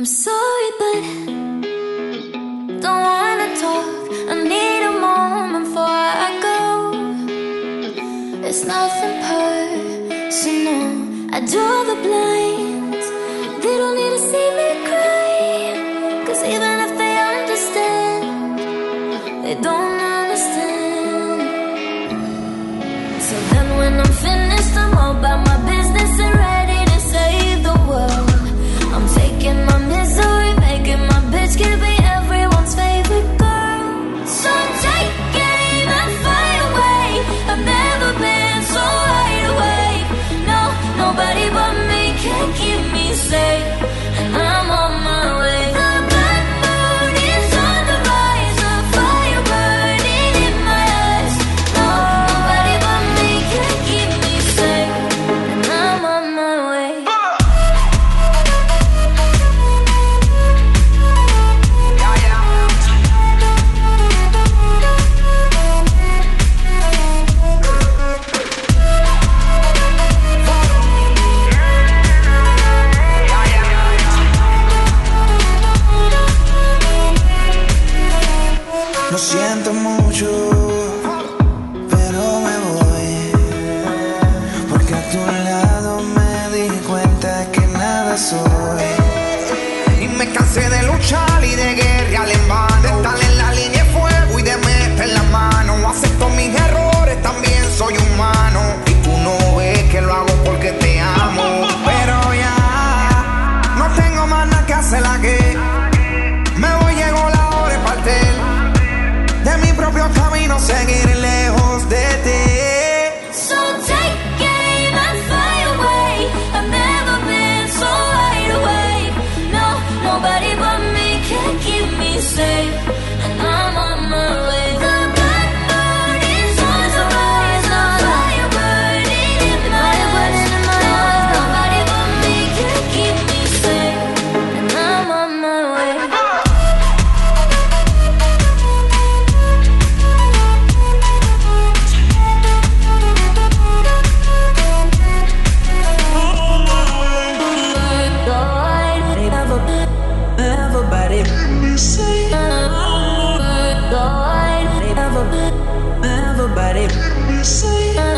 I'm sorry, but don't wanna talk. I need a moment before I go. It's nothing personal. I draw the blinds. They don't need to see me cry. 'Cause even if they understand, they don't understand. So then when I'm finished, I'm all about my business and ready to save the world. I'm taking my misery, making my bitch give me everyone's favorite girl. So take aim and fly away. I've never been so wide awake. No, nobody but me can keep me safe. And I'm on my way. The black moon is on the rise, a fire burning in my eyes. No, nobody but me can keep me safe. And I'm on my way. Lo siento mucho, pero me voy, porque a tu lado me di cuenta que nada soy. Y me cansé de luchar y de guerrear en vano, de estar en la línea de fuego y de meter la mano. Acepto mis errores, también soy humano, y tú no ves que lo hago porque te amo. Pero ya no tengo más nada que hacer aquí. Me voy, llegó la hora de partir de mi propio camino, seguir lejos de ti. So take aim and fly away. I've never been so wide awake. No, nobody but me can keep me safe. And I'm on my way. The black moon is on the rise, a fire burning in my eyes. Nobody but me can keep me safe. And I'm on my way. Everybody, everybody,